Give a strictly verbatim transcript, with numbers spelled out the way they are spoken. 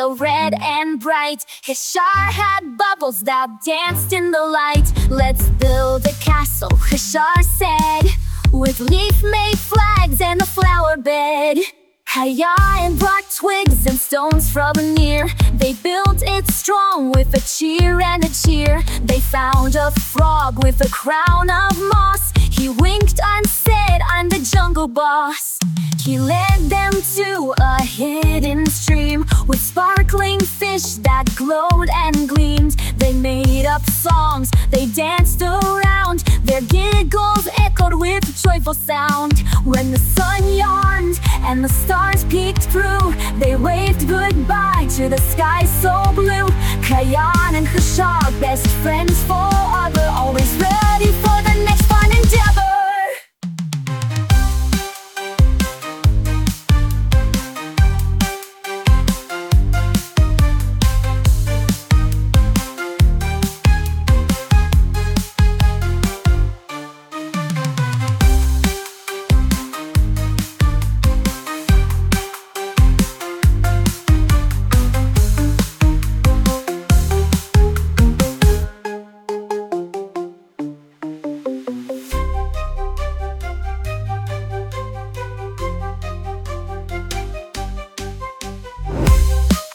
so red and bright. Hishar had bubbles that danced in the light. Let's build a castle, Hishar said, with leaf-made flags and a flower bed. Hayan brought twigs and stones from near. They built it strong with a cheer and a cheer. They found a frog with a crown of moss. He winked and said, I'm the jungle boss. He led them to a hidden stream with sparkling fish that glowed and gleamed. They made up songs, they danced around. Their giggles echoed with a joyful sound. When the sun yawned and the stars peeked through, they waved goodbye to the sky so blue. Hayan and Hishar, best friends forever, always ready.